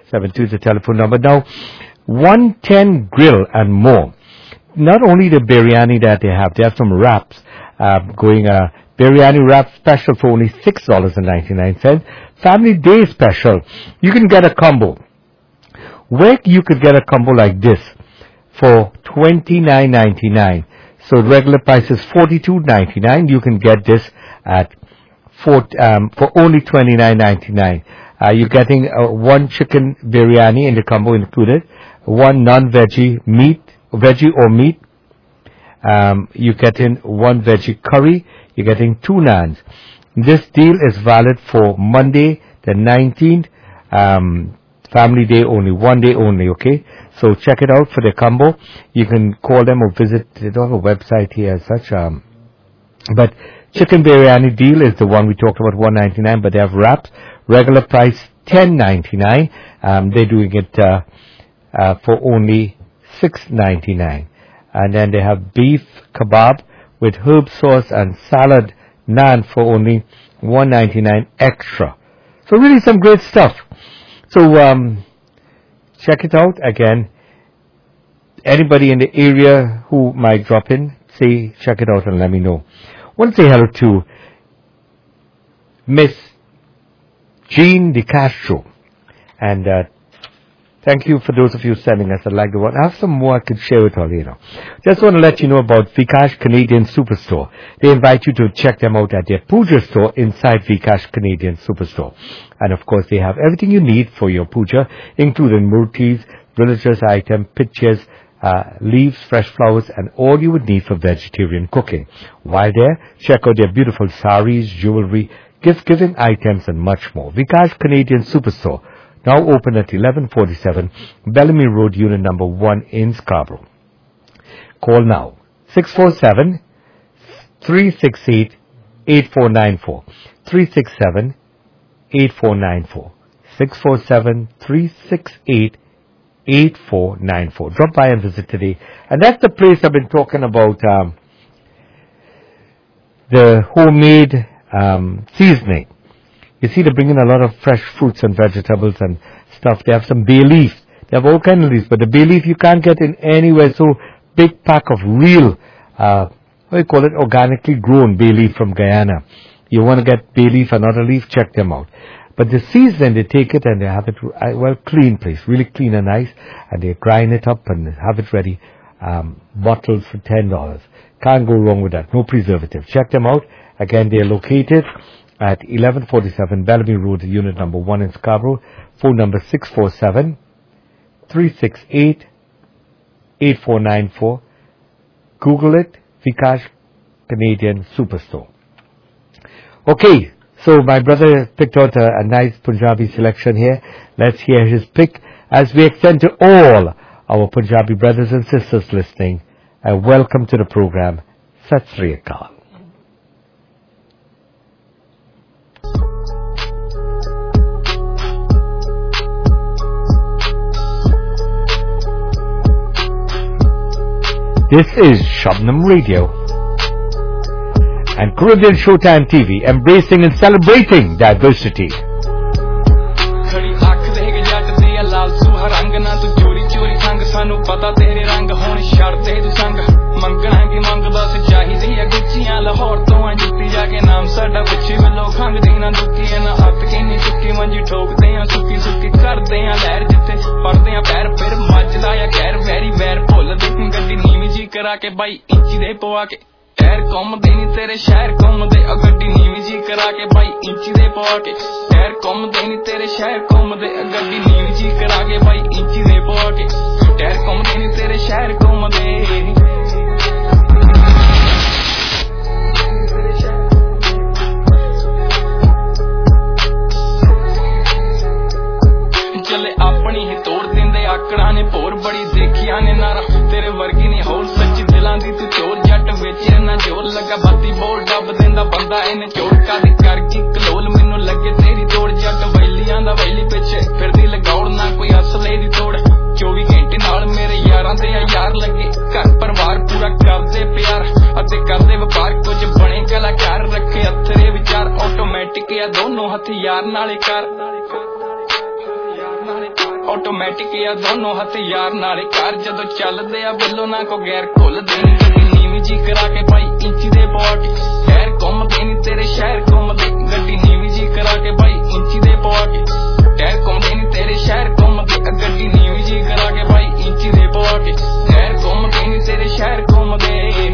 72 is the telephone number. Now, 110 Grill and more. Not only the biryani that they have some wraps going. Biryani wrap special for only $6.99. Family Day special. You can get a combo. Where you could get a combo like this for $29.99. So regular price is $42.99. You can get this at for only $29.99. You're getting one chicken biryani in the combo included, one non-veggie veggie or meat. You're getting one veggie curry. You're getting 2 naans. This deal is valid for Monday the 19th. Family Day only, 1 day only, okay? So check it out for the combo. You can call them or visit. They don't have a website here as such. But chicken biryani deal is the one we talked about, $1.99. But they have wraps. Regular price $10.99. They're doing it for only $6.99. And then they have beef kebab with herb sauce and salad naan for only $1.99 extra. So really some great stuff. So check it out again. Anybody in the area who might drop in, say check it out and let me know. I want to say hello to Miss Jean DeCastro, and thank you for those of you sending us. I like the one. I have some more I could share with all, Just want to let you know about Vikash Canadian Superstore. They invite you to check them out at their puja store inside Vikash Canadian Superstore. And of course, they have everything you need for your puja, including murtis, religious items, pictures, leaves, fresh flowers, and all you would need for vegetarian cooking. While there, check out their beautiful saris, jewelry, gift-giving items, and much more. Vikash Canadian Superstore. Now open at 1147 Bellamy Road, unit number 1 in Scarborough. Call now. 647-368-8494. 367-8494. 647-368-8494. Drop by and visit today. And that's the place I've been talking about, the homemade seasoning. You see, they bring in a lot of fresh fruits and vegetables and stuff. They have some bay leaf. They have all kinds of leaves, but the bay leaf you can't get in anywhere. So big pack of real, organically grown bay leaf from Guyana. You want to get bay leaf, another leaf, check them out. But the season, they take it and they have it, clean place, really clean and nice, and they grind it up and have it ready, bottled for $10. Can't go wrong with that. No preservative. Check them out. Again, they are located at 1147 Bellamy Road, unit number 1 in Scarborough. Phone number 647-368-8494. Google it, Vikash Canadian Superstore. Okay, so my brother picked out a nice Punjabi selection here. Let's hear his pick as we extend to all our Punjabi brothers and sisters listening. Welcome to the program. Sat Sri Akal. This is Shabnam Radio and Caribbean Showtime TV, embracing and celebrating diversity. करा के भाई इंची दे पवा के पैर कम दे नी तेरे शहर कम दे गड्डी नीवी जी करा के भाई इंची दे पवा के पैर कम दे नी तेरे शहर कम दे गड्डी नीवी जी करा के भाई इंची दे पवा के पैर कम दे नी तेरे शहर कम दे चले अपनी ही तोड़ देंदे आकड़ा ने भोर बड़ी देखिया ने नारा तेरे वर्गी नहीं होल सच्ची दिलां दी तू चोर जट वेचे ना जोर लगा बाती बोल डब देंदा बंदा इने चोर का दी कर की कलोल मैनू लगे तेरी तोड़ जट वैलियां दा वैली पिछे फिर दी लगौड़ ना कोई असले दी तोड़ 24 घंटे नाल मेरे यारां दे यार लगे घर परिवार पूरा करदे प्यार अते करदे व्यापार कुछ बने कलाकार रखे अथरे विचार ऑटोमैटिक या दोनों हथियार नाले कर ਆਟੋਮੈਟਿਕ ਆ ਦੋਨੋਂ ਹਥਿਆਰ ਨਾਲੇ ਕਾਰ ਜਦੋਂ ਚੱਲਦੇ ਆ ਵੱਲੋਂ ਨਾ ਕੋ ਗੈਰ ਘੁੱਲਦੇ ਨੀ ਗੱਡੀ ਨੀਵੀਂ ਜੀ ਕਰਾ ਕੇ ਬਾਈ ਇੰਚੀ ਦੇ ਪੌਟ ਸ਼ਹਿਰ ਘੁੰਮਦੇ ਨੀ ਤੇਰੇ ਸ਼ਹਿਰ ਘੁੰਮਦੇ ਗੱਡੀ ਨੀਵੀਂ ਜੀ ਕਰਾ ਕੇ ਬਾਈ ਇੰਚੀ ਦੇ ਪੌਟ ਸ਼ਹਿਰ ਘੁੰਮਦੇ ਨੀ ਤੇਰੇ ਸ਼ਹਿਰ ਘੁੰਮਦੇ ਗੱਡੀ ਨੀਵੀਂ ਜੀ ਕਰਾ ਕੇ ਬਾਈ ਇੰਚੀ ਦੇ ਪੌਟ ਸ਼ਹਿਰ ਘੁੰਮਦੇ ਨੀ ਤੇਰੇ ਸ਼ਹਿਰ ਘੁੰਮਦੇ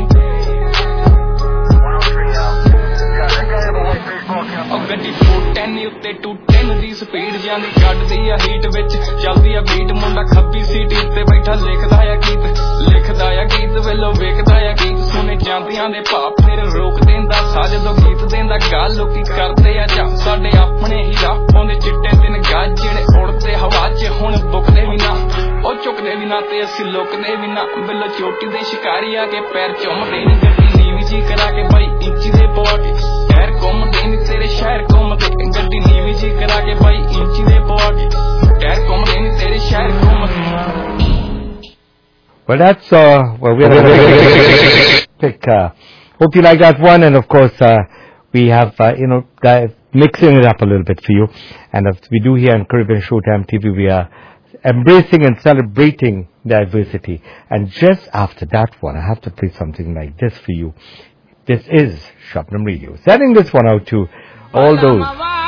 ਗੱਡੀ 410 ਉੱਤੇ 210 ਦੀ ਸਪੀਡ ਜਾਂਦੀ ਕੱਢਦੀ ਆ ਹੀਟ ਵਿੱਚ ਚੱਲਦੀ ਆ ਬੀਟ ਮੁੰਡਾ ਖੱਬੀ ਸੀਟ ਉੱਤੇ ਬੈਠਾ ਲਿਖਦਾ ਆ ਗੀਤ ਵੇਲੋਂ ਵੇਖਦਾ ਆ ਗੀਤ ਸੁਣੇ ਜਾਂਦਿਆਂ ਦੇ ਭਾਪ ਫਿਰ ਰੋਕ ਦਿੰਦਾ ਸਾ ਜਦੋਂ ਗੀਤ ਦਿੰਦਾ ਗੱਲ ਲੋਕੀ ਕਰਦੇ ਆ ਜਾਂ ਸਾਡੇ ਆਪਣੇ ਹੀ ਰਾਹ ਪਾਉਂਦੇ ਚਿੱਟੇ ਦਿਨ ਗੱਜ ਜਿਹੜੇ ਉੜਦੇ ਹਵਾ 'ਚ ਹੁਣ ਬੁਕਦੇ ਵੀ ਨਾ ਉਹ ਚੁੱਕਦੇ ਵੀ ਨਾ ਤੇ ਅਸੀਂ ਲੁਕਦੇ ਵੀ ਨਾ ਬਿੱਲੋ ਚੋਟੀ ਦੇ ਸ਼ਿਕਾਰੀ ਆ ਕੇ ਪੈਰ ਚੁੰਮਦੇ ਨੀ ਗੱਡੀ ਨੀਵੀਂ ਜੀ ਕਰਾ ਕੇ ਬਾਈ ਇੰਚੀ ਦੇ ਪੌਟ ਸ਼ਹਿਰ ਘੁੰਮਦੇ ਨੀ ਤੇਰੇ ਸ਼ਹਿਰ ਘੁੰਮਦੇ ਗੱਡੀ ਨੀਵੀਂ ਜੀ ਕਰਾ ਕੇ ਬਾਈ ਇੰਚੀ ਦੇ ਪੌਟ ਸ਼ਹਿਰ ਘੁੰਮਦੇ ਨੀ ਤੇਰੇ ਸ਼ਹਿਰ ਘੁੰਮਦੇ Well, that's well, we had a pick. Hope you like that one, and of course, we have mixing it up a little bit for you, and as we do here on Caribbean Showtime TV, we are embracing and celebrating diversity. And just after that one, I have to play something like this for you. This is Shabnam Radio, sending this one out to all those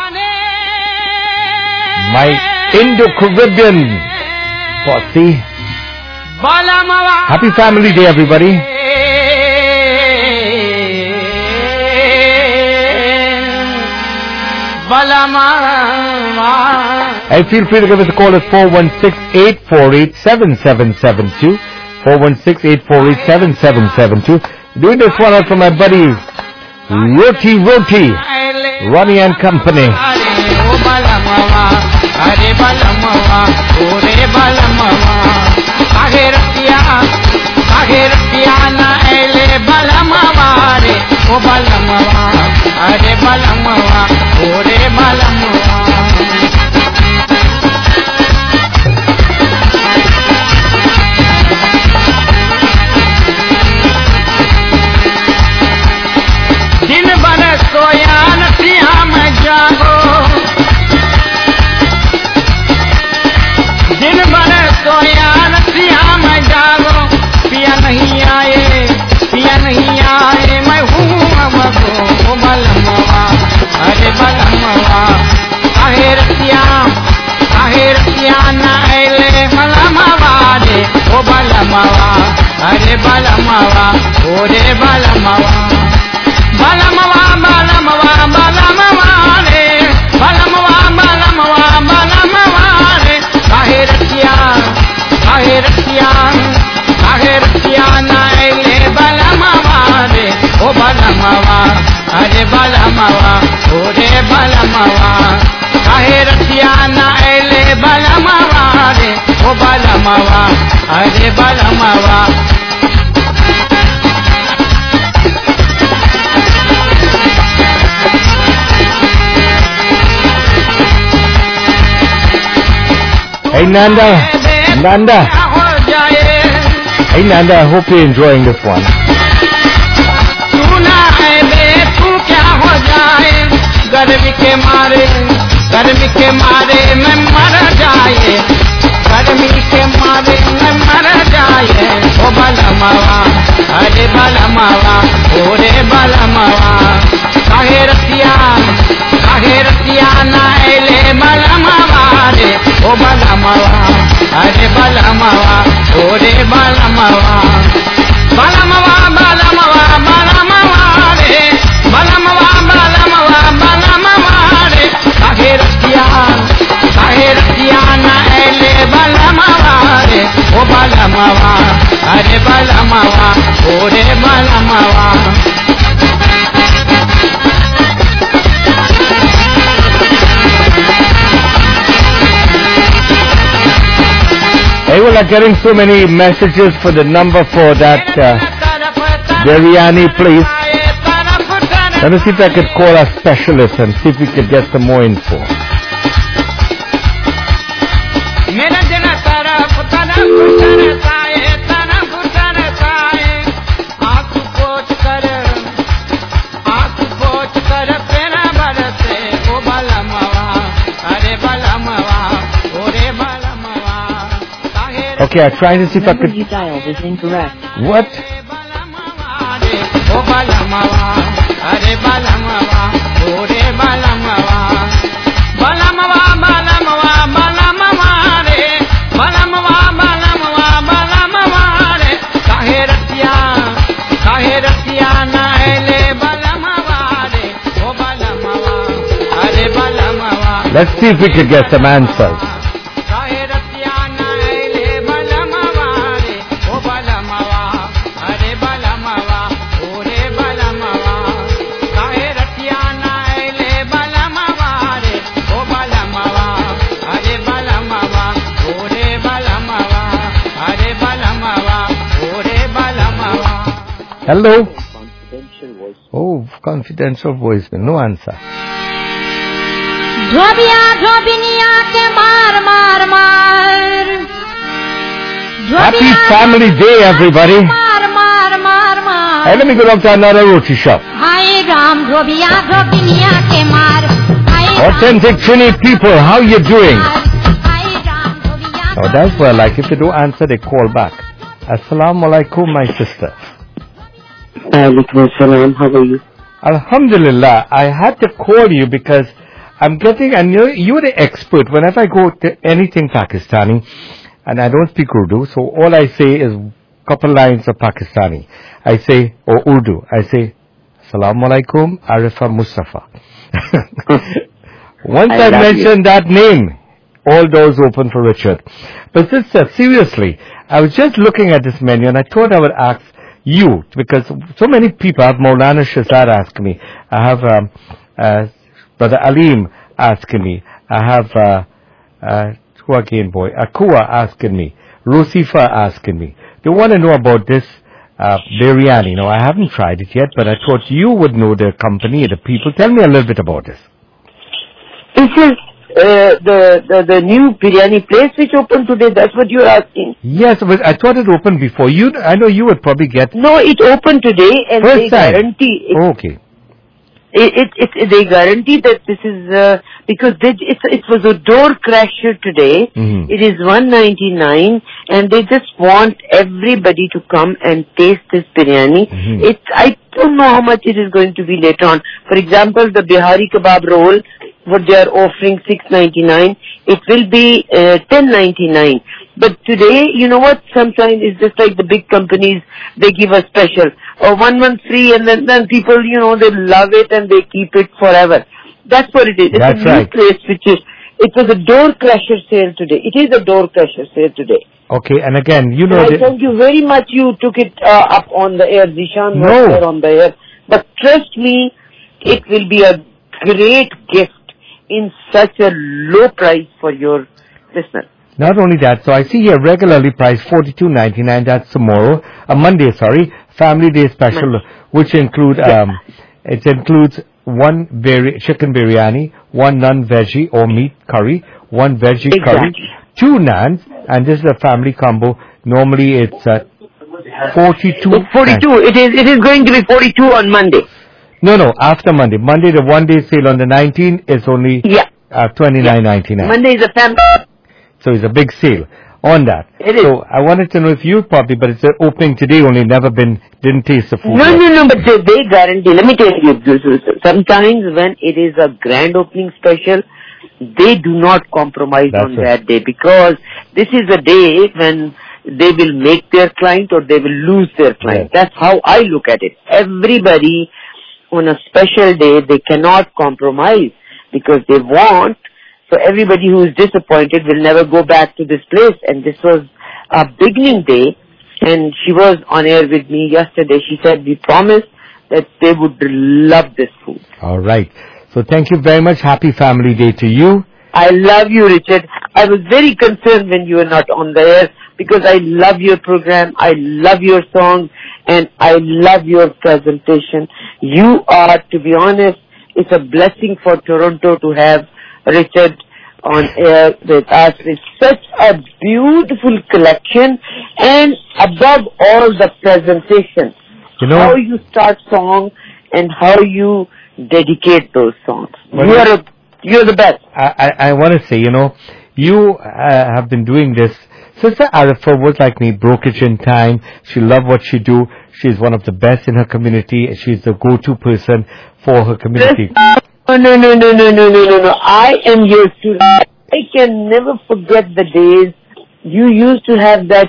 my Indo-Caribbean posse. Happy Family Day, everybody. And feel free to give us a call at 416-848-7772. 416-848-7772. Doing this one out for my buddy Roti, Ronnie and Company. na ele balamawa re o balamawa are balamawa ore balamawa din bhar soya nathi मैं जागो दिन भर सोया नथी मैं जागो पिया नहीं आए मैं हूँ अमगो ओ बलमवा अरे बलमवा काहे रतिया ना एले बलमवा रे ओ बलमवा अरे बलमवा ओरे बलमवा बलमवा बलमवा बलमवा रे बलमवा बलमवा बलमवा रे काहे रतिया ना एले बलमवा रे ओ बलमवा अरे बलमवा ओरे बलमवा काहे रतिया ना एले बलमवा रे ओ बलमवा अरे बलमवा Hey Nanda. Hey Nanda, I hope you're enjoying this one. सुना है बे तू क्या हो जाए गर्मी के मारे मैं मर जाए गर्मी के मारे मैं मर जाए ओ बलमवा अरे बलमवा ओरे बलमवा काहे रतिया ना एले बलमवा रे ओ बलमवा अरे बलमवा ओरे बलमवा बलमवा बलमवा बलमवा रे बलमवा बलमवा बलमवा रे काहे रतिया ना एले बलमवा रे ओ बलमवा अरे बलमवा ओरे बलमवा Hey, well, I'm getting so many messages for the number for that biryani place. Let me see if I could call our specialist and see if we could get some more info. अरे बलमवा ओरे बलमवा Okay, I'm trying to see if I Number could... you dialed is incorrect. What? O balamawa, are balamawa, ore balamawa, balamawa, balamawa, balamawa re, balamawa, balamawa, balamawa re, kahe ratiya na ele balamawa re, o balamawa, are balamawa. Let's see if we could get some answers. Hello? Oh, confidential voice. No answer. धोबिया धोबिनिया के मार मार मार Happy Family Day, everybody. मार मार मार मार Hey, let me go up to another roti shop. हाय राम धोबिया धोबिनिया के मार हाय Authentic Trini people, how you doing? Hi Ram Dhobiya Oh, that's what I like. If they don't answer, they call back. Assalamu alaikum, my sister. Alaikum assalam. How are you? Alhamdulillah, I had to call you because I'm getting, and you're the expert. Whenever I go to anything Pakistani, and I don't speak Urdu, so all I say is a couple lines of Pakistani. I say, or Urdu, I say, Assalamu alaikum, Arifa Mustafa. Once I mentioned that name, all doors open for Richard. But sister, seriously, I was just looking at this menu and I thought I would ask you, because so many people, I have Maulana Shazad asking me, I have Brother Aleem asking me, I have who again boy, Akua asking me, Rosifa asking me. They want to know about this biryani. Now I haven't tried it yet, but I thought you would know the company, the people. Tell me a little bit about this. This is the new biryani place which opened today. That's what you're asking. Yes, but I thought it opened before. I know you would probably get... No, it opened today, and First they time. guarantee. Okay. They guarantee that this is because it was a door crasher today. Mhm. It is $199, and they just want everybody to come and taste this biryani. Mhm. I don't know how much it is going to be later on. For example, the Bihari kebab roll, what they are offering $6.99, it will be $10.99. But today, you know what? Sometimes it's just like the big companies, they give a special. Or 1 month free, and then people, they love it and they keep it forever. That's what it is. It's That's a right. new place it was a door crasher sale today. It is a door crasher sale today. Okay, and again, you know... I thank you very much you took it up on the air. Zishan was No. there on the air. But trust me, it will be a great gift in such a low price for your listener. Not only that, so I see here regularly priced $42.99. That's tomorrow, Monday. Sorry, Family Day special, which includes one chicken biryani, one non-veggie or meat curry, one veggie curry, Exactly. 2 naans, and this is a family combo. Normally it's 42. It's 42. It is going to be 42 on Monday. No, after Monday. Monday, the one-day sale on the 19th is only Yeah. $29.99. Monday is a family. So it's a big sale on that. It is. So I wanted to know if you probably, but it's opening today only, didn't taste the food. No, yet. but they guarantee. Let me tell you, sometimes when it is a grand opening special, they do not compromise That's on right. that day, because this is a day when they will make their client or they will lose their client. Yes. That's how I look at it. Everybody on a special day, they cannot compromise because they want. So everybody who is disappointed will never go back to this place. And this was a beginning day, and she was on air with me yesterday. She said we promised that they would love this food. All right. So thank you very much. Happy Family Day to you. I love you, Richard. I was very concerned when you were not on the air because I love your program, I love your songs, and I love your presentation. You are, to be honest, it's a blessing for Toronto to have Richard on air with us. It's such a beautiful collection, and above all, the presentation. You know, How you start songs and how you dedicate those songs. Well, You're the best. I want to say, you have been doing this Sister Arifa was like me, brokerage in time. She loved what she do. She's one of the best in her community. She's the go-to person for her community. No. I am your student. I can never forget the days you used to have that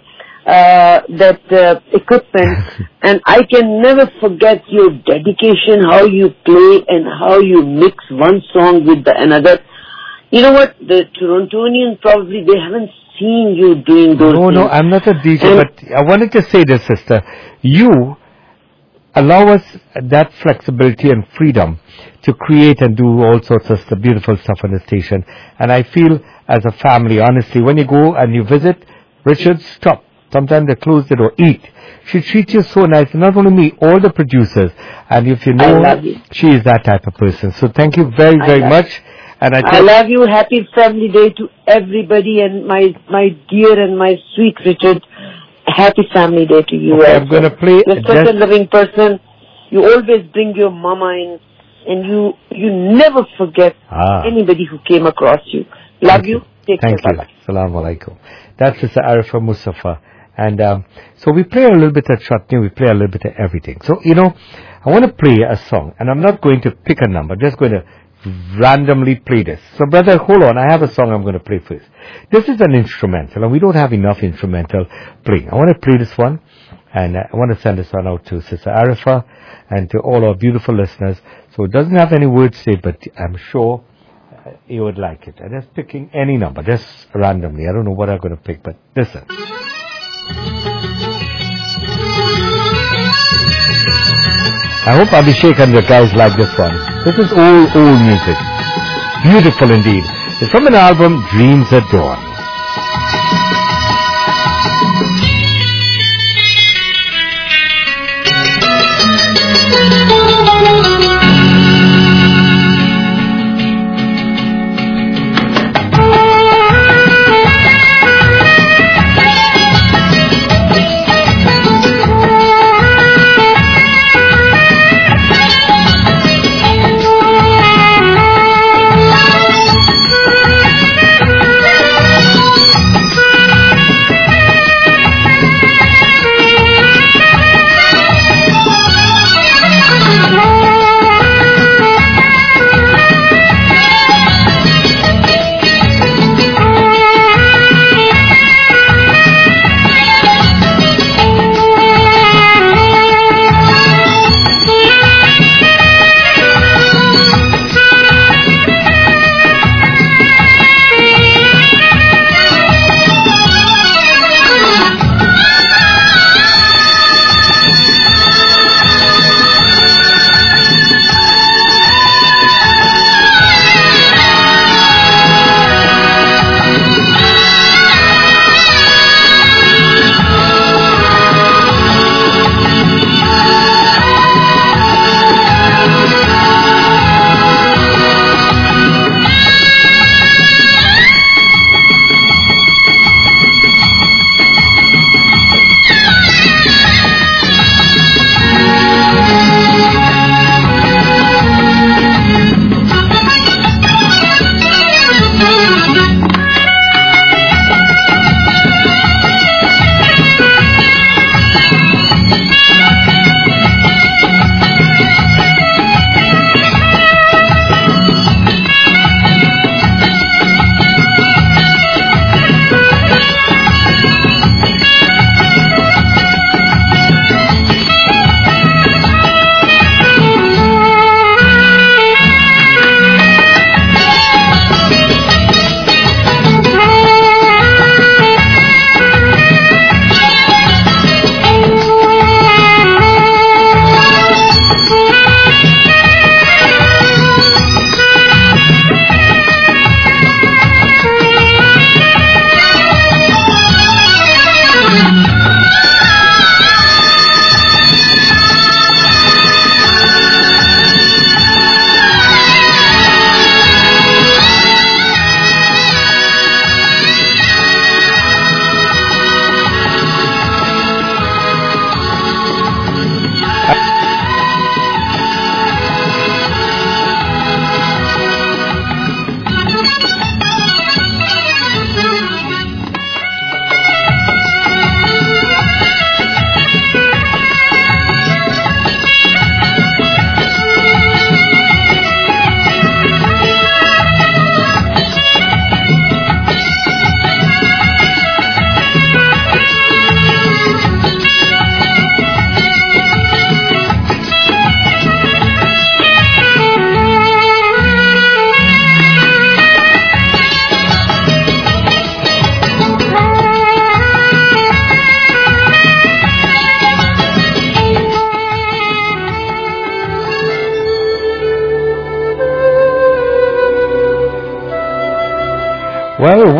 equipment, and I can never forget your dedication, how you play and how you mix one song with the another. You know what? The Torontonians probably they haven't seen you doing those things. No, I'm not a DJ, but I wanted to say this, sister. You allow us that flexibility and freedom to create and do all sorts of beautiful stuff on the station. And I feel as a family, honestly, when you go and you visit, Richard, stop. Sometimes they close the door, eat. She treats you so nice. Not only me, all the producers. And if you know her, she is that type of person. So thank you very, very much. And I love you. Happy Family Day to everybody, and my dear and my sweet Richard. Happy Family Day to you. Okay, I'm going to play. You're such a loving person. You always bring your mama in, and you never forget anybody who came across you. Love you. Take care. Thank you. Assalamu alaikum. That's Sister Arifa Mustafa. And so we play a little bit of chutney, we play a little bit of everything. So, you know, I want to play a song, and I'm not going to pick a number, just going to randomly play this. So, brother, hold on, I have a song I'm going to play first. This is an instrumental, and we don't have enough instrumental playing. I want to play this one, and I want to send this one out to Sister Arifa and to all our beautiful listeners. So it doesn't have any words to it, but I'm sure you would like it. And just picking any number, just randomly. I don't know what I'm going to pick, but listen. I hope Abhishek and the guys like this one. This is old music. Beautiful indeed. It's from an album, Dreams at Dawn.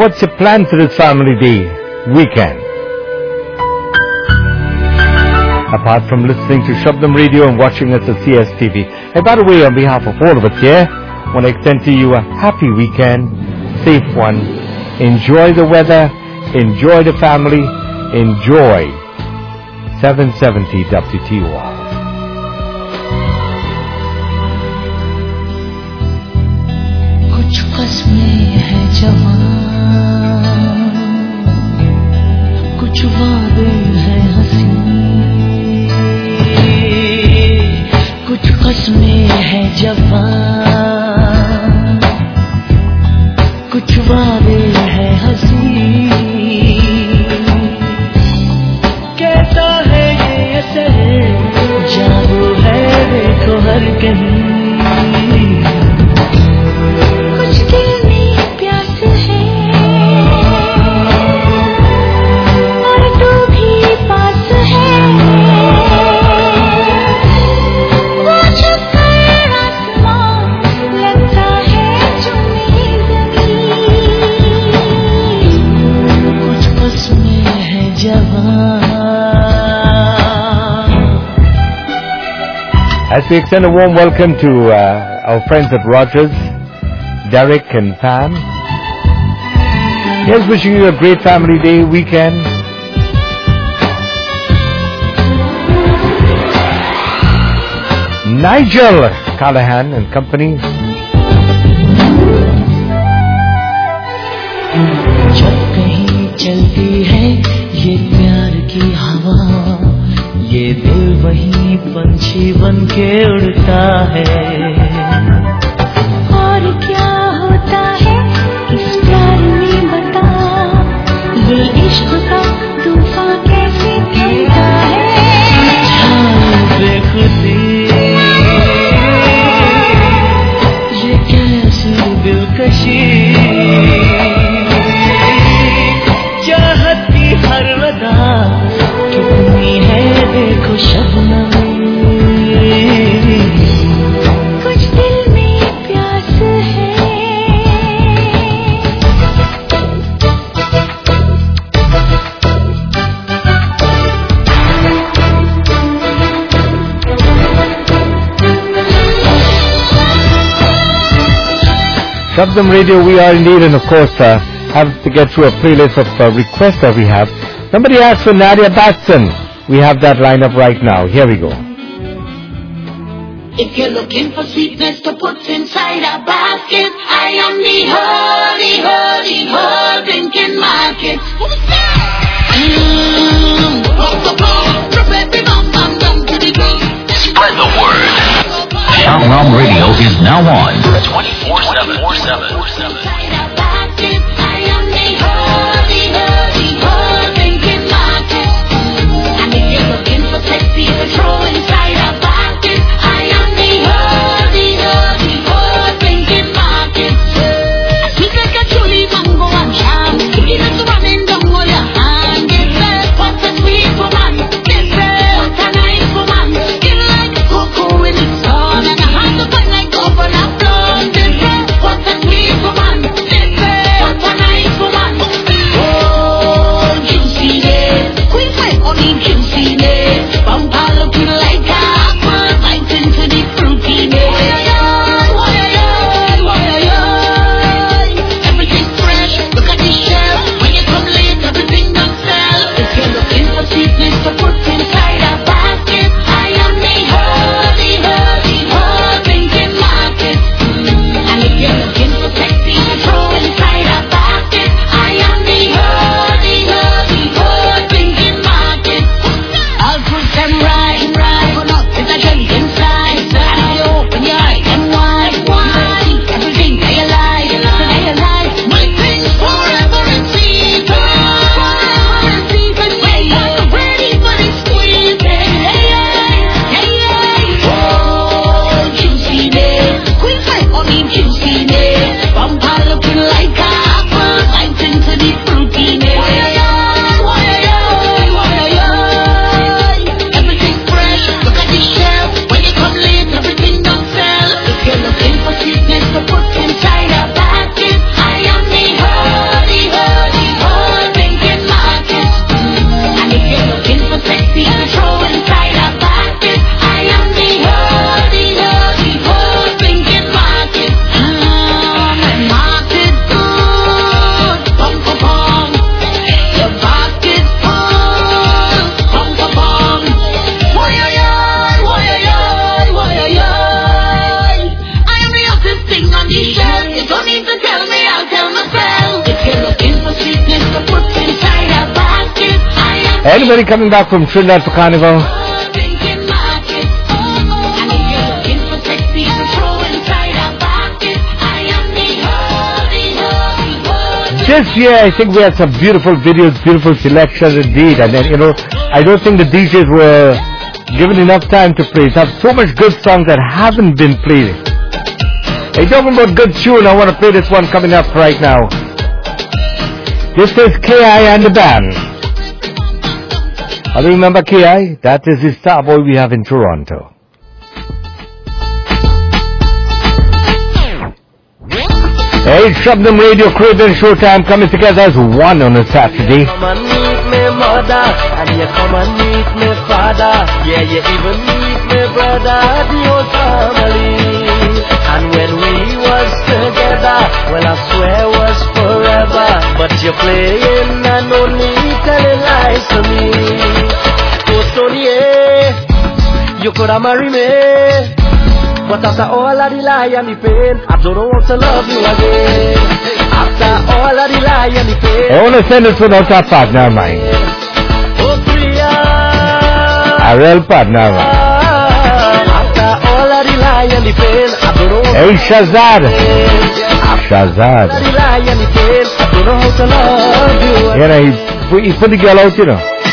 what's your plan for this family day weekend? Apart from listening to Shabdam Radio and watching us at CSTV. And by the way, on behalf of all of us here, I want to extend to you a happy weekend, safe one. Enjoy the weather, enjoy the family, enjoy 770 WTOR. कुछ कस्में है जवान, कुछ वादे हैं हंसी, कुछ कस्में है जवान, कुछ वादे हैं हंसी, कैसा है ये असर, जादू है देखो हर कहीं, कुछ दिल में प्यास है और तू भी पास है, वो छुपकर आसमां लगता है चुनी ज़मीं, कुछ कस्में है जवान. As we extend a warm welcome to our friends at Rogers, Derek and Pam. Here's wishing you a great family day weekend. Nigel Callahan and company. जब कहीं चलती है ये प्यार की हवा, ये दिल वहीं पंछी बन के उड़ता है. और क्या होता है इस प्यार में बता, ये इश्क का तूफान कैसे थमता है. बेखुदी ये कैसी दिलकशी, चाहत की हर अदा कितनी है देखो शबनम, कुछ दिल में प्यास है. Shabdam Radio, we are indeed, and of course, have to get through a playlist of requests that we have. Somebody asked for Nadia Batson. We have that lineup right now. Here we go. If you're looking for sweetness to put inside a basket, I am the drinking market. Spread the word. Shabdam Radio is now on 24/7. Over Anybody coming back from Trinidad for Carnival? This year, I think we had some beautiful videos, beautiful selections indeed. And then, I don't think the DJs were given enough time to play. They have so much good songs that haven't been played. Hey, talking about good tune, I want to play this one coming up right now. This is K.I. and the band. How do you remember K.I.? That is the star boy we have in Toronto. Hey, Shabnam Radio, Caribbean Showtime coming together as one on a Saturday. Come and meet me mother, and you come and meet me father. Yeah, you even meet me brother, the whole family. And when we was together, well I swear was forever. But you're playing and only telling lies to me. Oh Tony, you coulda married me. But after all of the lie and the pain, I don't want to love you again. After all of the lie and the pain, I want to send this one out to our partner of mine. Oh Priya, A real partner of mine. after all of the lie and the pain, I don't want Hey, Shazad. Shazad. all of the lie and the pain, I don't know how to love you again. He put the girl out,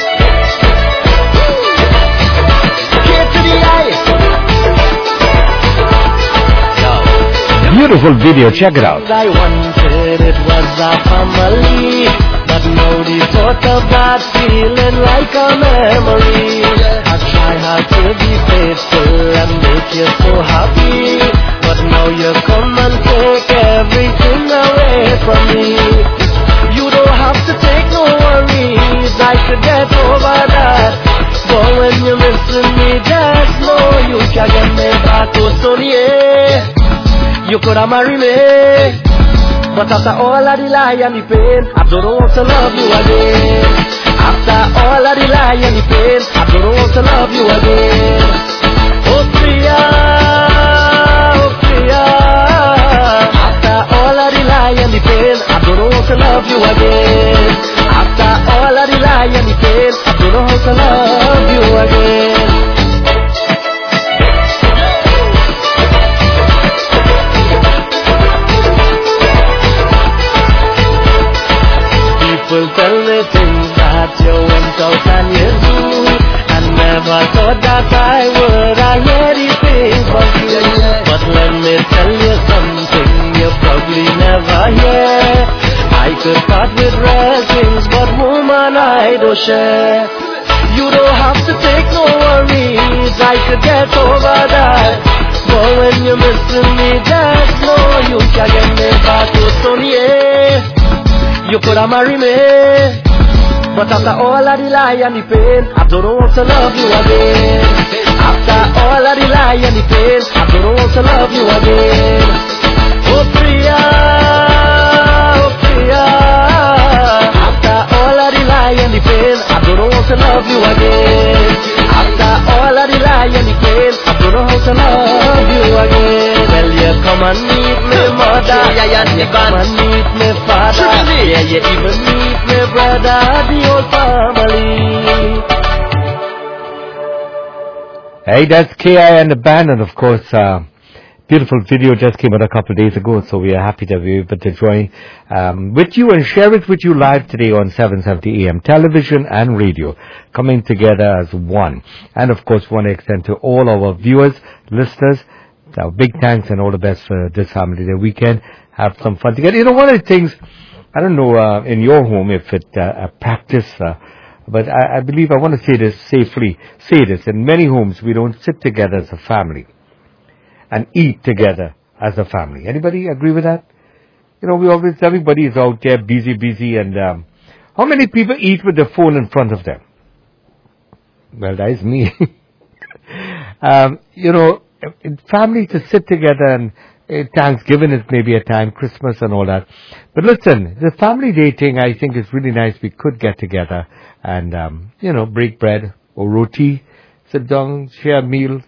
Beautiful video, check it out. I wanted it was a family, but now the thought of that feeling like a memory. I try hard to be faithful and make you so happy, but now you come and take everything away from me. You don't have to take no worries, I could get over that. But when you're missing me, just know you can get me back to Sonia. You coulda married me, but after all of the lie and the pain, I don't want to love you again. After all of the lie and the pain, I don't want to love you again. Oh Priya, oh Priya. After all of the lie and the pain, I don't want to love you again. After all of the lie and the pain, I don't want to love you again. People tell me things that you went out and you do, and never thought that I would. I hear these things from you, but let me tell you something you probably never hear. I could part with rare things, but woman I don't share. You don't have to take no worries, I could get over that. But when you're missing me, just know you can get me back to Sonia. You coulda married me, but after all of the lie and the pain, I don't want to love you again. After all of the lie and the pain, I don't want to love you again. Oh Priya, oh Priya. After all of the lie and the pain, I don't want to love you again. After all of the lie and the pain, I don't know how to love you again. Well, you come and meet me mother, you come and meet me father, yeah, you even meet me brother, the whole family. Hey, that's K.I. and the band, and of course, beautiful video just came out a couple of days ago, so we are happy to be able to join with you and share it with you live today on 770 AM, television and radio, coming together as one. And of course, want to extend to all our viewers, listeners, our big thanks and all the best for this family that we can have some fun together. One of the things, I don't know in your home if it's a practice, but I believe I want to say this safely, in many homes we don't sit together as a family and eat together as a family. Anybody agree with that? Everybody is out there busy, and how many people eat with their phone in front of them? Well, that is me. Family to sit together, and Thanksgiving is maybe a time, Christmas and all that. But listen, the family dating, I think, is really nice. We could get together and, break bread or roti, sit down, share a meal,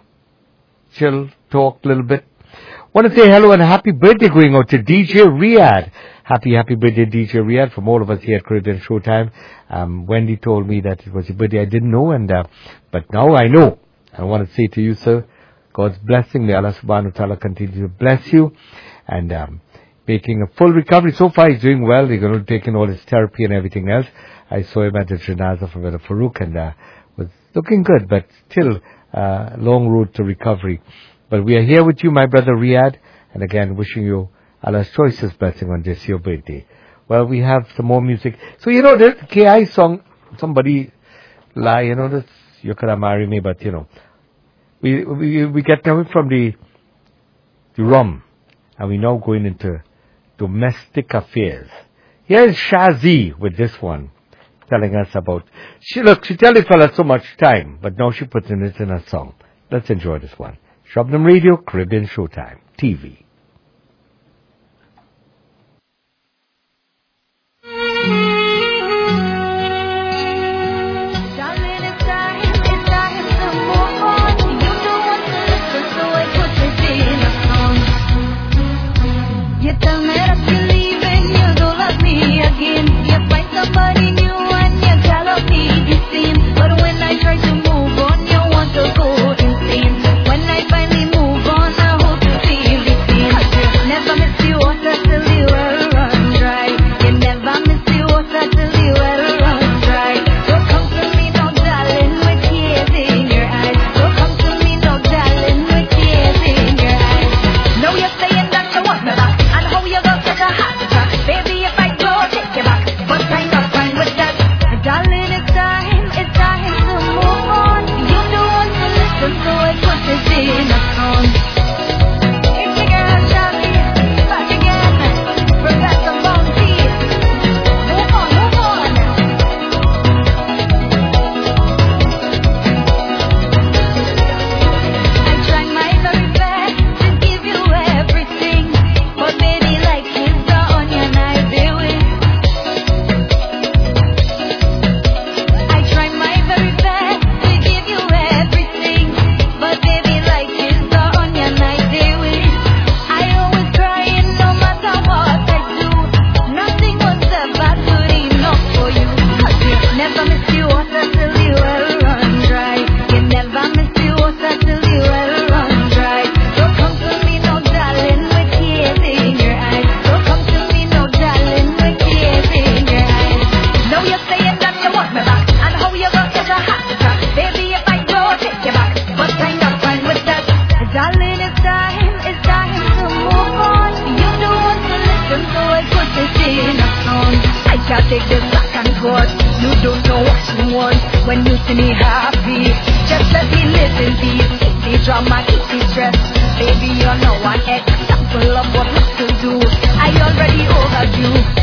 chill, talk a little bit. Want to say hello and happy birthday going out to DJ Riyadh. Happy birthday, DJ Riyadh, from all of us here at Caribbean Showtime. Wendy told me that it was your birthday. I didn't know, but now I know. I want to say to you, sir, God's blessing. May Allah subhanahu wa ta'ala continue to bless you. And making a full recovery. So far, he's doing well. He's going to take in all his therapy and everything else. I saw him at the Janaza for Brother Farouk and was looking good, but still long road to recovery. But we are here with you, my brother Riyadh, and again, wishing you Allah's choicest blessing on this your birthday. Well, we have some more music. So, you know, the KI song, somebody lie, you know, this, you could have married me, but, you know, we get away from the rum, and we now going into domestic affairs. Here's Shazi with this one, telling us about, she tell the fella so much time, but now she puts it in a song. Let's enjoy this one. Shabnam Radio, Caribbean Showtime, TV. You tell me that you're leaving, you don't love me again. You find somebody new and you tell me the same. But when I try to move on, you want to go insane. When I finally move on, I hope you feel the same. Never miss you water till the well run dry. You never miss you water till the well run dry. So come to me now, darling, with tears in your eyes. So come to me now, darling, with tears in your eyes. Now you're saying that you want me back. Baby, if I go, take you back. But I'm not fine with that. Darling, it's time to move on. You don't want to listen, so I put this in a song. It's your girl, Shawty, back again. Forgot the bounty. Move on, move on. I try my very best to give you everything, but baby, like take this back and forth. You don't know what you want when you see me happy. Just let me live in peace. Keep the drama, keep the stress. Baby, you're no one example of what not to do. I already overdue.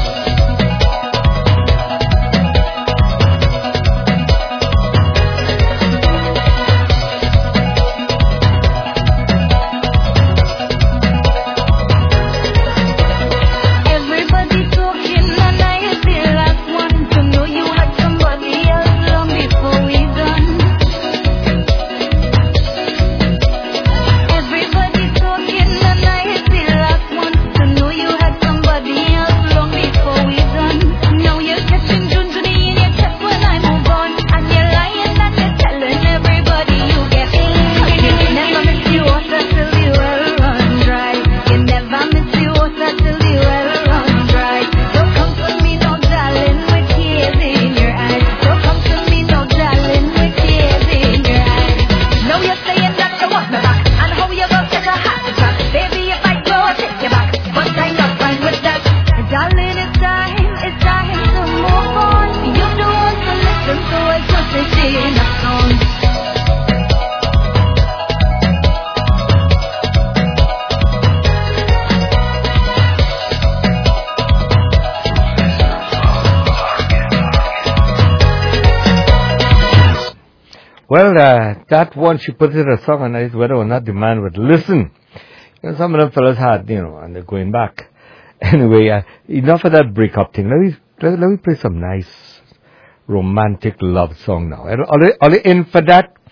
Well, that one, she put it in a song, and I whether or not the man would listen. You know, some of them fellas had, you know, and they're going back. Anyway, enough of that breakup thing. Let me play some nice romantic love song now. Are you in for that?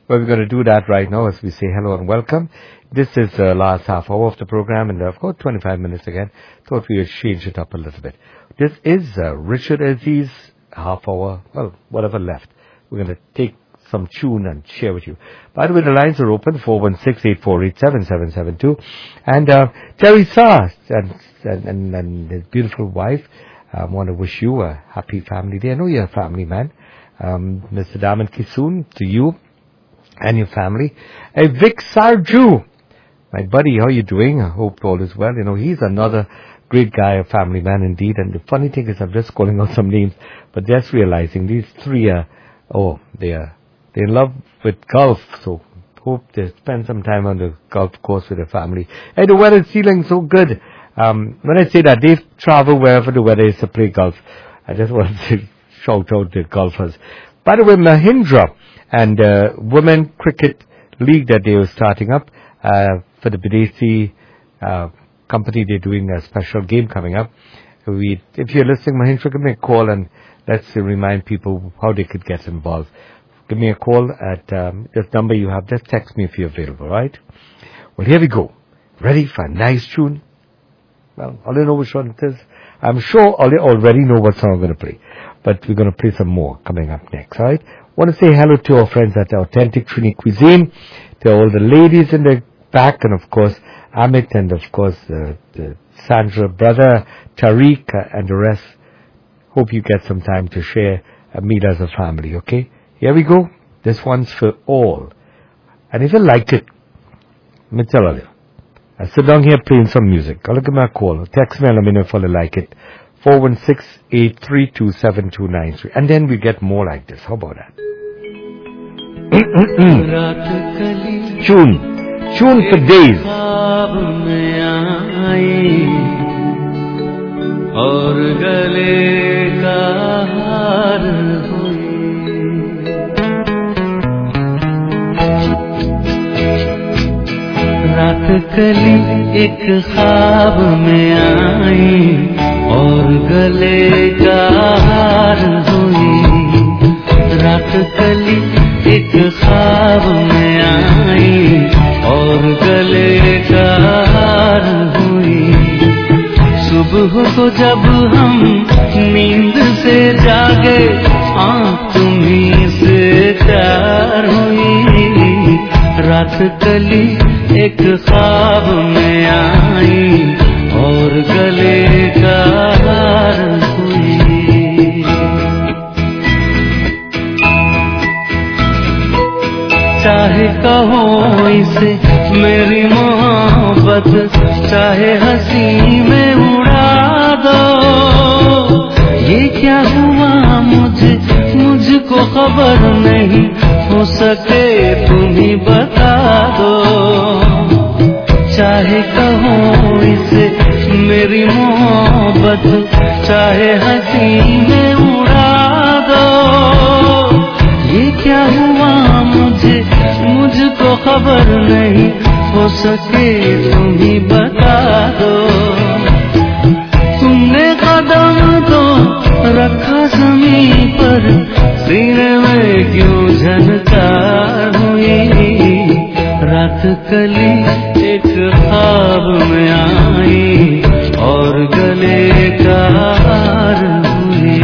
Well, we're going to do that right now as we say hello and welcome. This is the last half hour of the program, and I've got 25 minutes again. Thought we would change it up a little bit. This is Richard Aziz half hour, well, whatever left. We're going to take some tune and share with you. By the way, the lines are open, 416-848-7772. And Terry Saar and his beautiful wife want to wish you a happy family day. I know you're a family man. Mr. Daman Kisoon, to you and your family. Hey, Vic Sarju, my buddy, how you doing? I hope all is well. You know, he's another great guy, a family man indeed. And the funny thing is, I'm just calling out some names, but just realizing these three are, they're in love with golf. So hope they spend some time on the golf course with their family. Hey, the weather's feeling so good. When I say that, they travel wherever the weather is to play golf. I just want to shout out the golfers. By the way, Mahindra and Women Cricket League that they were starting up for the Bidesi company, they're doing a special game coming up. If you're listening, Mahindra, give me a call and let's remind people how they could get involved. Give me a call at this number you have. Just text me if you're available, right? Well, here we go. Ready for a nice tune? Well, I don't know which one it is. I'm sure I already know what song I'm going to play. But we're going to play some more coming up next, all right? Want to say hello to our friends at Authentic Trini Cuisine, to all the ladies in the back, and of course, Amit, and of course, the Sandra brother, Tariq, and the rest. Hope you get some time to share a meal as a family, okay? Here we go. This one's for all. And if you like it, let me tell you, I sit down here playing some music. I'll give me a call. Text me and let me know if you like it. 416-832-7293. And then we get more like this. How about that? Tune for days. और गले का हार हुई, रात कली एक ख्वाब में आई और गले का हार हुई, रात कली एक ख्वाब में आई और गले का हार हुई, सुबह को जब हम नींद से जागे आँख तुम्हीं से प्यार हुई, रात कली एक ख्वाब में आई और गले का हार हुई। चाहे कहो इसे मेरी मोहब्बत, चाहे हंसी में उड़ा दो, ये क्या हुआ मुझको खबर नहीं, हो सके तुम ही बता दो। चाहे कहो इसे मेरी मोहब्बत, चाहे हंसी में उड़ा दो, ये क्या हुआ मुझको खबर नहीं, हो सके तुम ही बता दो। तुमने कदम तो रखा ज़मीन पर, सीने में क्यों झनकार हुई, रात कली एक ख्वाब में आई और गले का हार हुई।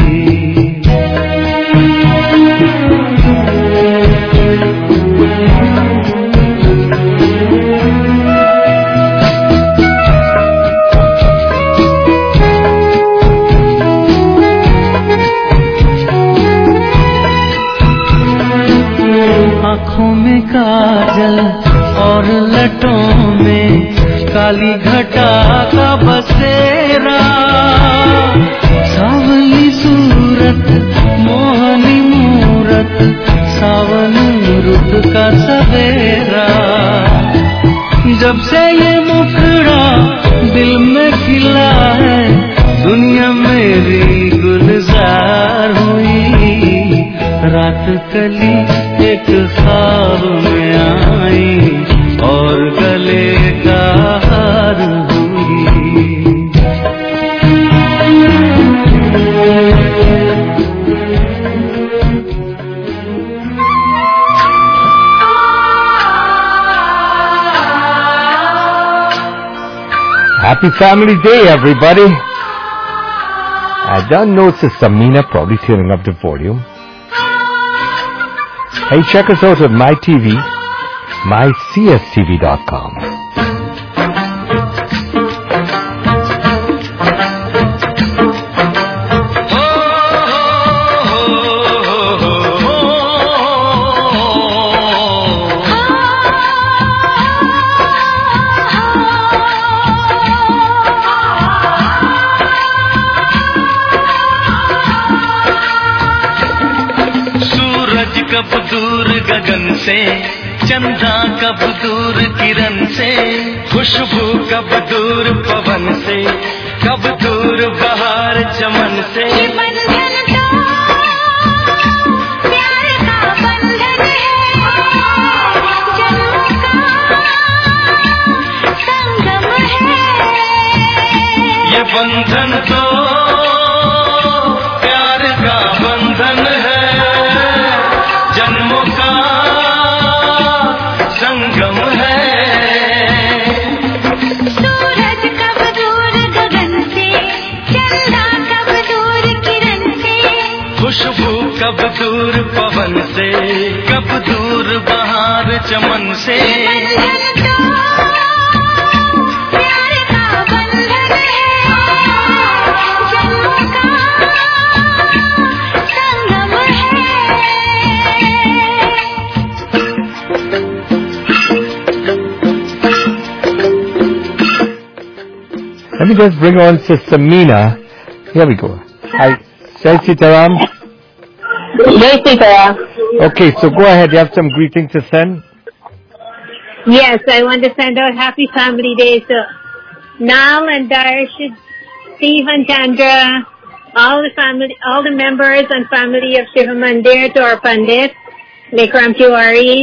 आँखों में काजल और लटों में काली घटा का बसेरा, सावली सूरत मोहनी मूरत, सावन रुत का सवेरा, जब से ये मुखड़ा दिल में खिला है, दुनिया मेरी गुलजार हुई, रात कली एक ख्वाब में आई और गले का हार हुई। Happy Family Day, everybody. I don't know, Sister Mina probably tuning up the volume. Hey, check us out at MyTV, mycstv.com. कब दूर गगन से, चंदा कब दूर किरण से, खुशबू कब दूर पवन से, कब दूर बहार चमन से। ये बंधन तो प्यार का बंधन है, जन्मों का संगम है। ये बंधन तो प्यार का बंधन है, जन्मों का संगम है। सूरज कब दूर गगन से, चंदा कब दूर किरण से, खुशबू कब दूर पवन से, कब दूर बहार चमन से। प्यार का बंधन है, जन्मों का संगम है। Let me just bring on Sister Mina. Here we go. Hi. Jai Sitaram. Jai Sitaram. Okay, so go ahead. You have some greetings to send? Yes, I want to send out happy family day to Nal and Darsh, Steve and Chandra, all the family, all the members and family of Shiva Mandir, to our Pandit, Vikram Tiwari,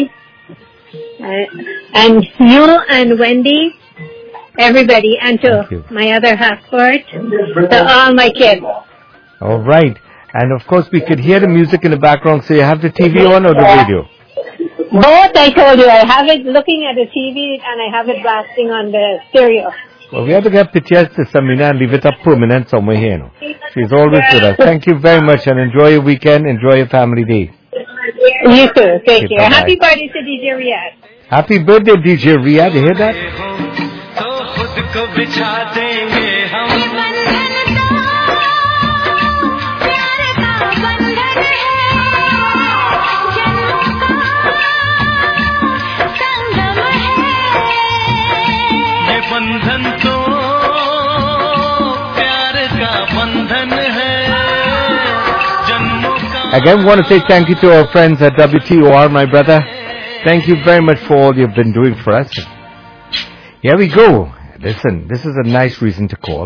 and you and Wendy. Everybody, and to my other half-court, to all my kids. All right. And of course, we could hear the music in the background. So you have the TV on or the radio? Both, I told you. I have it looking at the TV and I have it blasting on the stereo. Well, we have to get pictures to Samina and leave it up permanent somewhere here. No? She's always with us. Thank you very much and enjoy your weekend. Enjoy your family day. You too. Take care. Bye-bye. Happy birthday to DJ Riyadh. Happy birthday, DJ Riyadh. You hear that? तो खुद को बिछा देंगे हम। ये बंधन तो प्यार का बंधन है, जन्मों का संगम है। ये बंधन तो प्यार का बंधन है, जन्मों का। Again, want to say thank you to our friends at WTOR, my brother. Thank you very much for all you've been doing for us. Here we go. Listen, this is a nice reason to call.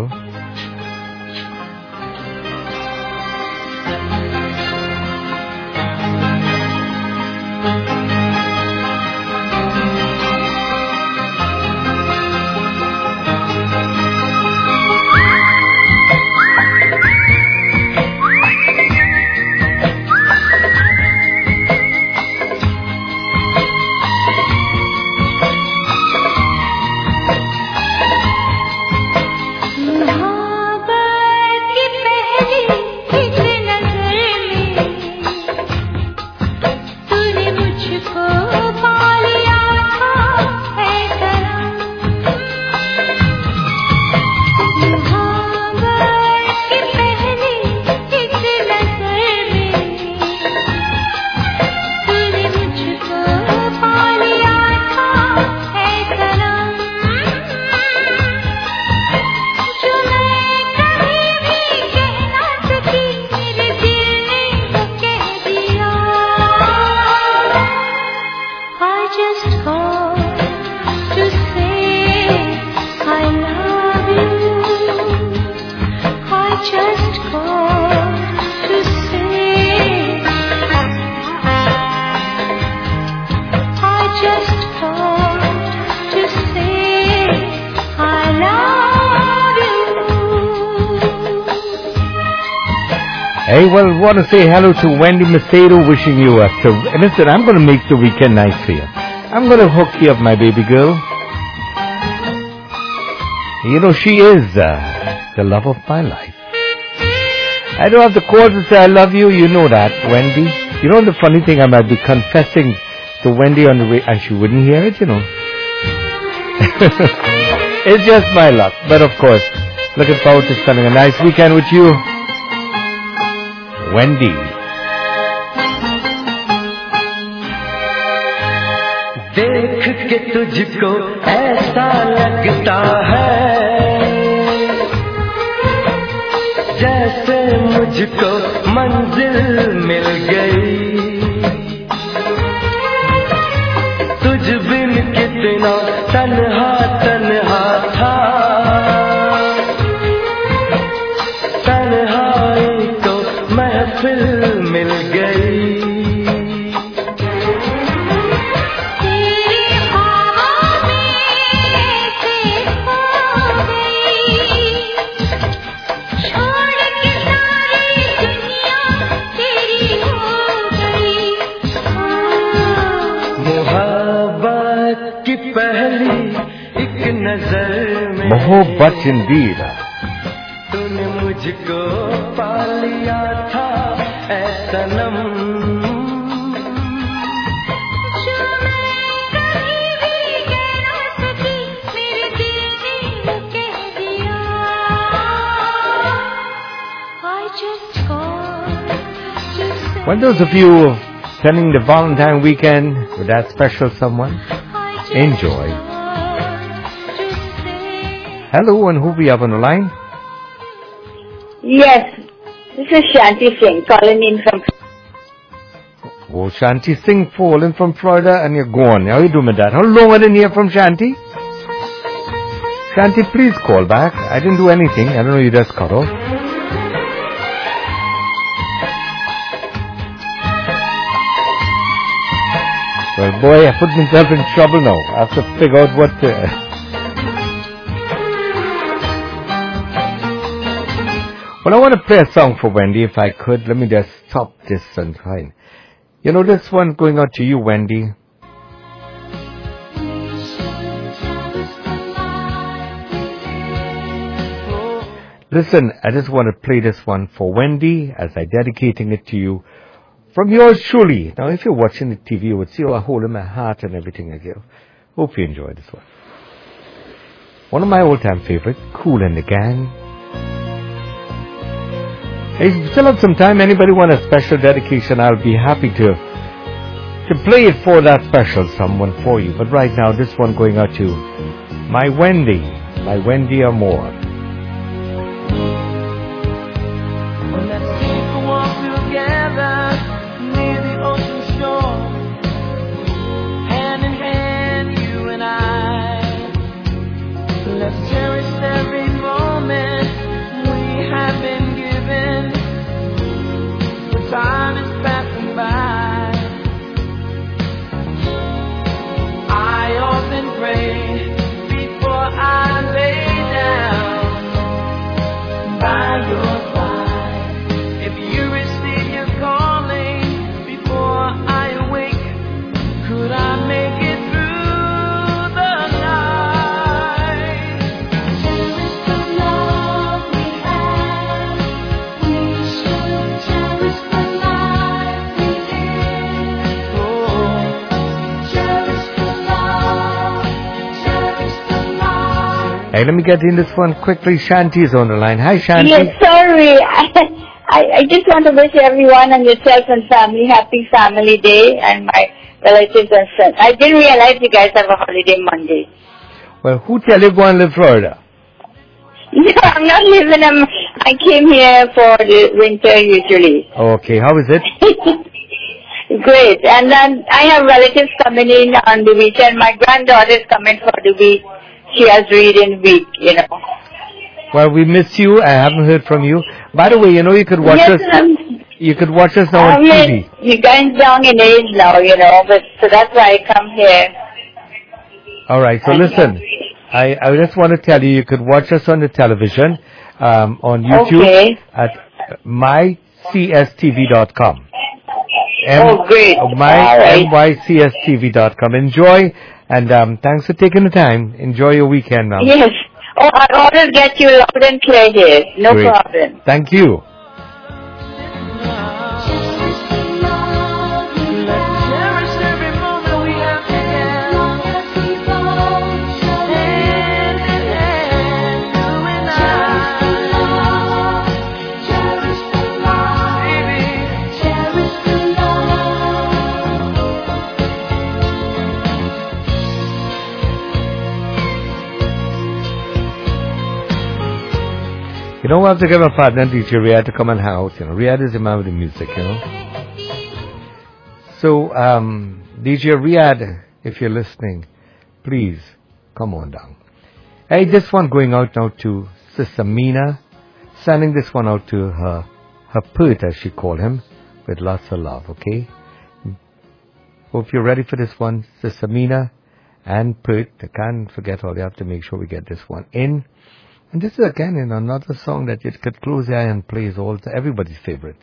Hey, well, want to say hello to Wendy Macedo, wishing you a... Listen, I'm going to make the weekend nice for you. I'm going to hook you up, my baby girl. You know, she is the love of my life. I don't have to call to say I love you. You know that, Wendy. You know the funny thing, I might be confessing to Wendy on the way and she wouldn't hear it, you know. It's just my luck. But of course, looking forward to spending a nice weekend with you, Wendy. देख के तुझको ऐसा लगता है जैसे मुझको मंजिल मिल गई तुझ बिन कितना तन्हा तन्हा था तन्हाई को महफिल मिल गई मोहब्बत indeed. तूने मुझको पा लिया था ऐ सनम जो मैं कभी भी कह ना सकी मेरे दिल ने कह दिया I just called When those of you spending the Valentine weekend with that special someone, enjoy. Hello, and who we have on the line? Yes, this is Shanti Singh calling in from... Oh, Shanti Singh calling from Florida and you're gone. How are you doing with that? How long I didn't hear from Shanti? Shanti, please call back. I didn't do anything. I don't know, you just cut off. Well, boy, I put myself in trouble now. I have to figure out what to... Well, I want to play a song for Wendy, if I could. Let me just stop this and fine. You know, this one going out to you, Wendy. Listen, I just want to play this one for Wendy as I'm dedicating it to you. From yours truly. Now, if you're watching the TV, you would see a hole in my heart and everything I give. Hope you enjoy this one. One of my all-time favorites, Kool and the Gang. Hey, still have some time. Anybody want a special dedication? I'll be happy to play it for that special someone for you. But right now, this one going out to my Wendy Amore. Let's take a walk together near the ocean shore, hand in hand, you and I. Let's cherish every moment we have been given. The time is passing by. I often pray before I lay down by your side. If you receive your calling before I awake, could I make it through the night? Cherish the love we have. We should cherish the life we live. Oh, cherish the love, cherish the life. Hey, let me get in this one quickly. Shanti's on the line. Hi, Shanti. Yes, sorry. I just want to wish everyone and yourself and family happy family day and my relatives and friends. I didn't realize you guys have a holiday Monday. Well, who tell you go and live Florida? No, I'm not living. I came here for the winter usually. Okay, how is it? Great. And then I have relatives coming in on the weekend. My granddaughter's coming for the week. She has reading week, you know. Well, we miss you. I haven't heard from you. By the way, you know, you could watch us. You could watch us now on TV. You're going down in age now, you know, but so that's why I come here. All right. So listen, I just want to tell you, you could watch us on the television, on YouTube at mycstv.com. Great. mycstv.com. Enjoy, and thanks for taking the time. Enjoy your weekend now. Yes. Oh, I'll always get you loud and clear here. No Great. problem. Thank you. You know, we have to get my partner, DJ Riyad, to come and hang out. You know, Riyad is the man with the music, you know. So, DJ Riyad, if you're listening, please come on down. Hey, this one going out now to Sister Mina, sending this one out to her Pert, as she called him, with lots of love, okay? Hope you're ready for this one, Sister Mina and Pert. I can't forget all. You have to make sure we get this one in. And this is again another song that you could close your eye and play is everybody's favorite.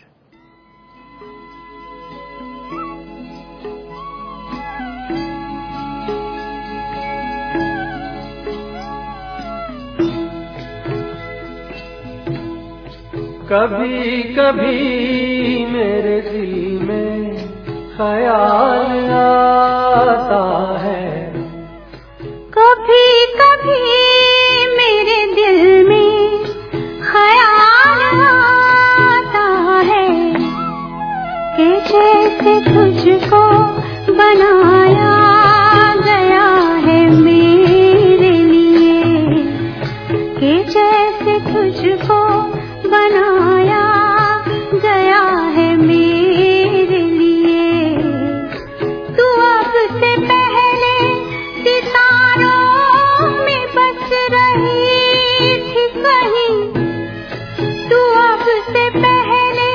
कभी कभी मेरे दिल में ख्याल आता है कभी कभी मेरे दिल में ख्याल आता है कि जैसे तुझको बनाया गया है मेरे लिए कि जैसे तुझको बनाया गया है मेरे लिए तू अब से पहले सितारों में बस रही थी कहीं तू अब से पहले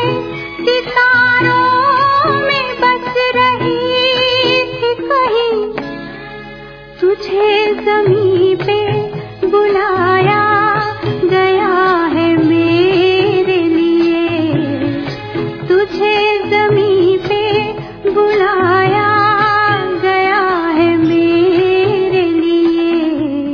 सितारों में बस रही थी कहीं तुझे ज़मीं पे बुलाया गया है मेरे लिए तुझे ज़मीं पे बुलाया गया है मेरे लिए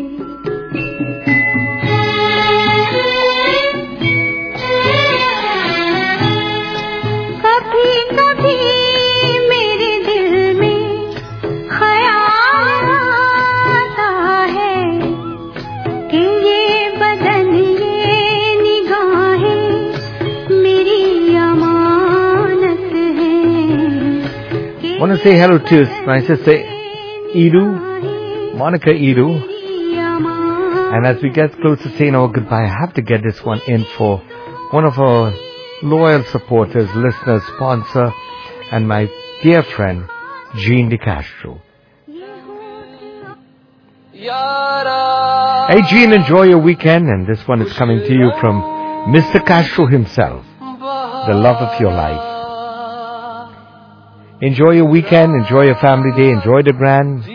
कभी कभी मेरे दिल में ख्याल आता है कि ये बदन ये निगाहें मेरी अमानत हैं I want to say hello to my sister Idu, Monica Idu. And as we get close to saying our goodbye, I have to get this one in for one of our loyal supporters, listeners, sponsor, and my dear friend, Jean De Castro. Hey Jean, enjoy your weekend, and this one is coming to you from Mr. Castro himself, the love of your life. Enjoy your weekend, enjoy your family day, enjoy the grand.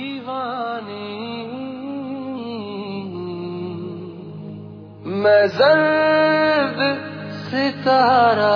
मैं ज़र्द सितारा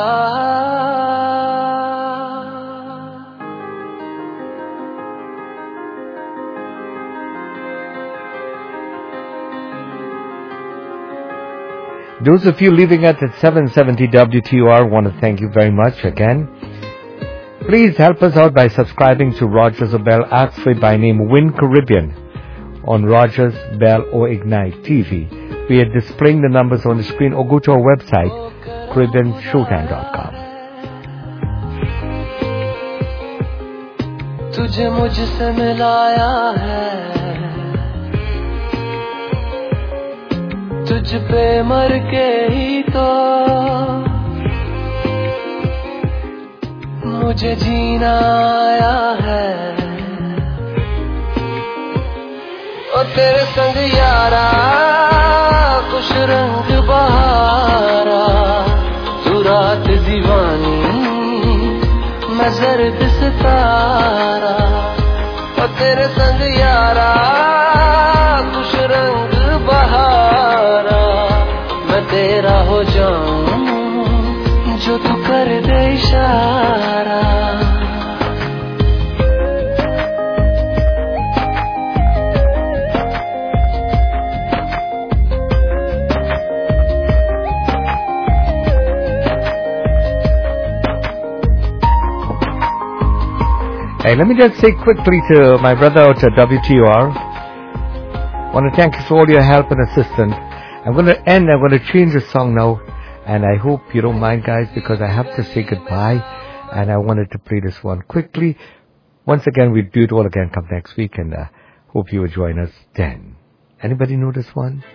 Those of you leaving us at 770 WTOR, want to thank you very much again. Please help us out by subscribing to Rogers or Bell Axway by name Win Caribbean on Rogers, Bell or Ignite TV. We are displaying the numbers on the screen, or go to our website, CaribbeanShowtime.com. तुझे मुझसे मिलाया है तुझ पे मर के ही तो मुझे जीना आया है और तेरे संग यारा कुछ रंग बहारा तू रात दीवानी मैं जर्द सितारा और तेरे संग यारा कुछ रंग बहारा मैं तेरा हो जाऊं जो तू कर दे इशारा Hey, let me just say quickly to my brother out at WTOR, want to thank you for all your help and assistance. I'm going to change the song now, and I hope you don't mind, guys, because I have to say goodbye, and I wanted to play this one quickly. Once again, we'll do it all again come next week, and hope you will join us then. Anybody know this one?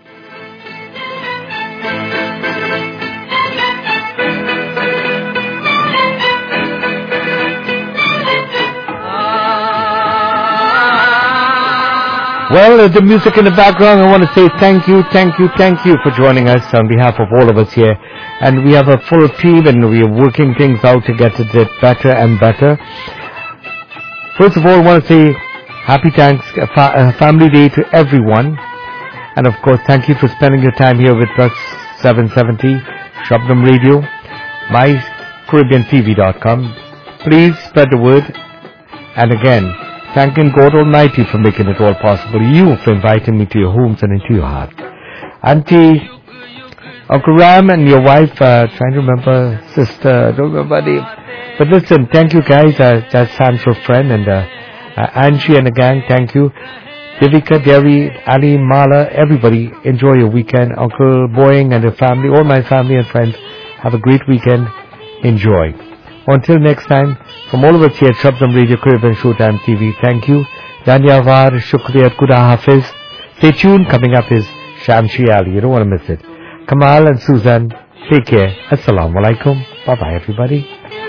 Well, the music in the background, I want to say thank you for joining us on behalf of all of us here. And we have a full team and we are working things out to get it better and better. First of all, I want to say happy Family Day to everyone. And of course, thank you for spending your time here with us, 770 Shabnam Radio, mycaribbeantv.com. Please spread the word. And again, thanking God Almighty for making it all possible. You for inviting me to your homes and into your heart. Auntie, Uncle Ram and your wife, trying to remember, sister, don't remember the name. But listen, thank you guys. That's Sam's your friend. And Angie and the gang, thank you. Devika, Derry, Ali, Mala, everybody, enjoy your weekend. Uncle Boeing and the family, all my family and friends, have a great weekend. Enjoy. Until next time, from all of us here at Shabnam Radio, Caribbean Showtime TV, thank you. Dhanyavad, Shukriya, Kuda Hafiz. Stay tuned. Coming up is Shamshi Ali. You don't want to miss it. Kamal and Susan, take care. Assalamu alaikum. Bye-bye, everybody.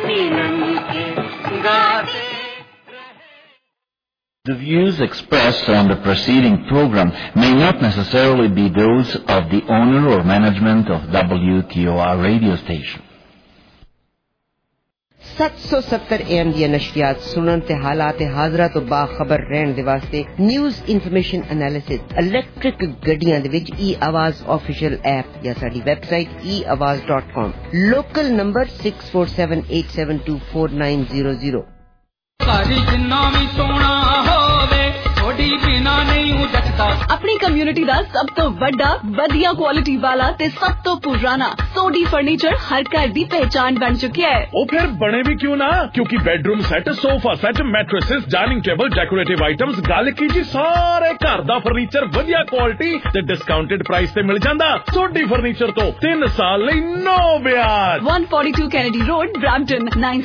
The views expressed on the preceding program may not necessarily be those of the owner or management of WTOR radio station. 770 AM ਦੀਆਂ ਨਸ਼ਰੀਆਤ ਸੁਣਨ ਤੇ ਹਾਲਾਤ ਹਾਜ਼ਰਾ ਤੋਂ ਬਾਖਬਰ ਰਹਿਣ ਦੇ ਵਾਸਤੇ news information analysis electric ਗੱਡੀਆਂ ਦੇ ਵਿੱਚ e-ਆਵਾਜ਼ ਆਫੀਸ਼ੀਅਲ ਐਪ ਜਾਂ ਸਾਡੀ ਵੈਬਸਾਈਟ eawaz.com ਲੋਕਲ ਨੰਬਰ 6478724900 ਸਾਰੀ ਜਿੰਨਾ ਵੀ ਸੋਹਣਾ ਹੋਵੇ ਥੋੜੀ ਬਿਨਾ ਨਹੀਂ ਜੱਟਦਾ ਆਪਣੀ ਕਮਿਊਨਿਟੀ ਦਾ ਸਭ ਤੋਂ ਵੱਡਾ ਵਧੀਆ ਕੁਆਲਿਟੀ ਵਾਲਾ ਤੇ ਸਭ ਤੋਂ ਪੁਰਾਣਾ ਸੋਡੀ ਫਰਨੀਚਰ ਹਰ ਘਰ ਦੀ ਪਹਿਚਾਨ ਬਣ ਚੁੱਕਿਆ ਹੈ ਉਹ ਫਿਰ ਬਣੇ ਵੀ ਕਿਉਂ ਨਾ ਕਿਉਂਕਿ bedroom set sofa set mattresses dining table decorative items ਗੱਲ ਕੀ ਜੀ ਸਾਰੇ ਘਰ ਦਾ ਫਰਨੀਚਰ ਵਧੀਆ ਕੁਆਲਿਟੀ ਤੇ ਡਿਸਕਾਊਂਟਡ ਪ੍ਰਾਈਸ ਤੇ ਮਿਲ ਜਾਂਦਾ ਸੋਡੀ ਫਰਨੀਚਰ ਤੋਂ 3 ਸਾਲ ਲਈ ਨੋ ਵਿਆਜ 142 ਕੈਨੇਡੀ ਰੋਡ ਬ੍ਰੈਂਪਟਨ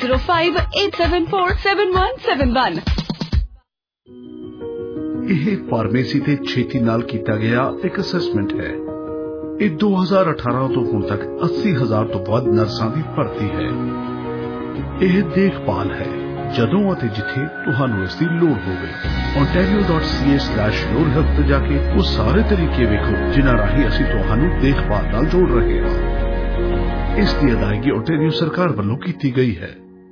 9058747171 ਇਹ ਫਾਰਮੇਸੀ ਤੇ ਛੇਤੀ ਨਾਲ ਕੀਤਾ ਗਿਆ ਇੱਕ ਅਸੈਸਮੈਂਟ ਹੈ ਇਹ 2018 ਤੋਂ ਹੁਣ ਤੱਕ 80,000 ਤੋਂ ਵੱਧ ਨਰਸਾਂ ਦੀ ਭਰਤੀ ਹੈ ਇਹ ਦੇਖਭਾਲ ਹੈ ਜਦੋਂ ਅਤੇ ਜਿੱਥੇ ਤੁਹਾਨੂੰ ਇਸ ਦੀ ਲੋੜ ਹੋਵੇ ontario.ca/yourhealth ਤੇ ਜਾ ਕੇ ਉਹ ਸਾਰੇ ਤਰੀਕੇ ਵੇਖੋ ਜਿਨ੍ਹਾਂ ਰਾਹੀਂ ਅਸੀਂ ਤੁਹਾਨੂੰ ਦੇਖਭਾਲ ਨਾਲ ਜੋੜ ਰਹੇ ਹਾਂ ਇਸ ਦੀ ਅਦਾਇਗੀ ontario ਸਰਕਾਰ ਵੱਲੋਂ ਕੀਤੀ ਗਈ ਹੈ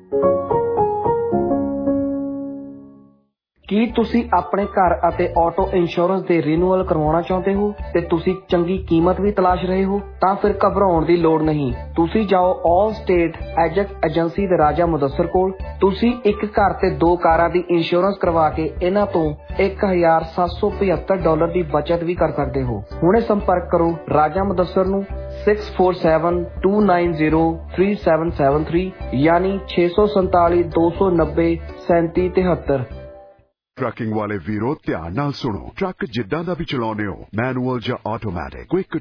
ਕੀ ਤੁਸੀਂ ਆਪਣੇ ਘਰ ਅਤੇ ਆਟੋ ਇੰਸ਼ੋਰੈਂਸ ਦੇ ਰੀਨਿਊਅਲ ਕਰਵਾਉਣਾ ਚਾਹੁੰਦੇ ਹੋ ਤੇ ਤੁਸੀਂ ਚੰਗੀ ਕੀਮਤ ਵੀ ਤਲਾਸ਼ ਰਹੇ ਹੋ ਤਾਂ ਫਿਰ ਘਬਰਾਉਣ ਦੀ ਲੋੜ ਨਹੀਂ ਤੁਸੀਂ ਜਾਓ ਆਲ ਸਟੇਟ ਐਜੈਕਟ ਏਜੰਸੀ ਦੇ ਰਾਜਾ ਮੁਦੱਸਰ ਕੋਲ ਤੁਸੀਂ ਇੱਕ ਘਰ ਤੇ 2 ਕਾਰਾਂ ਦੀ ਇੰਸ਼ੋਰੈਂਸ ਕਰਵਾ ਕੇ ਇਹਨਾਂ ਤੋਂ $1,775 ਦੀ ਬਚਤ ਵੀ ਕਰ ਸਕਦੇ ਹੋ ਹੁਣੇ ਸੰਪਰਕ ਕਰੋ ਰਾਜਾ ਮੁਦੱਸਰ ਨੂੰ 6472903773 ਯਾਨੀ 647-290-3773 ਟਰੱਕਿੰਗ ਵਾਲੇ ਵੀਰੋ ਧਿਆਨ ਨਾਲ ਸੁਣੋ ਟਰੱਕ ਜਿੱਦਾਂ ਦਾ ਵੀ ਚਲਾਉਂਦੇ ਹੋ ਮੈਨੂਅਲ ਜਾਂ ਆਟੋਮੈਟਿਕ ਕੁਇਕ